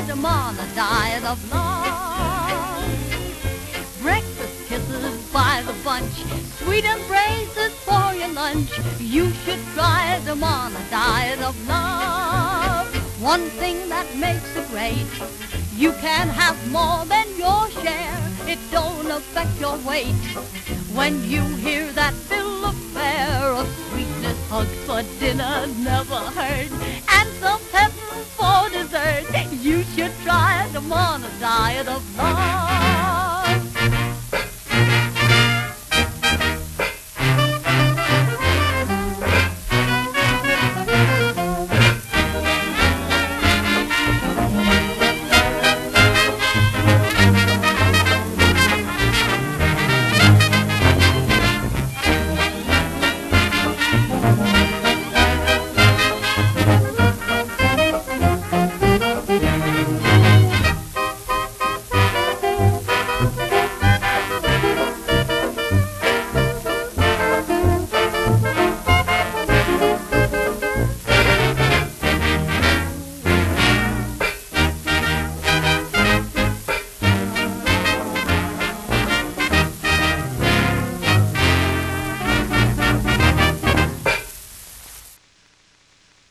them on a diet of love. Breakfast kisses by the bunch, sweet embraces for your lunch. You should try them on a diet of love. One thing that makes it great, you can have more than your share. It don't affect your weight. When you hear that bill of fare of sweetness, hugs for dinner never hurt, and some pepper for dessert, you should try them on a diet of love.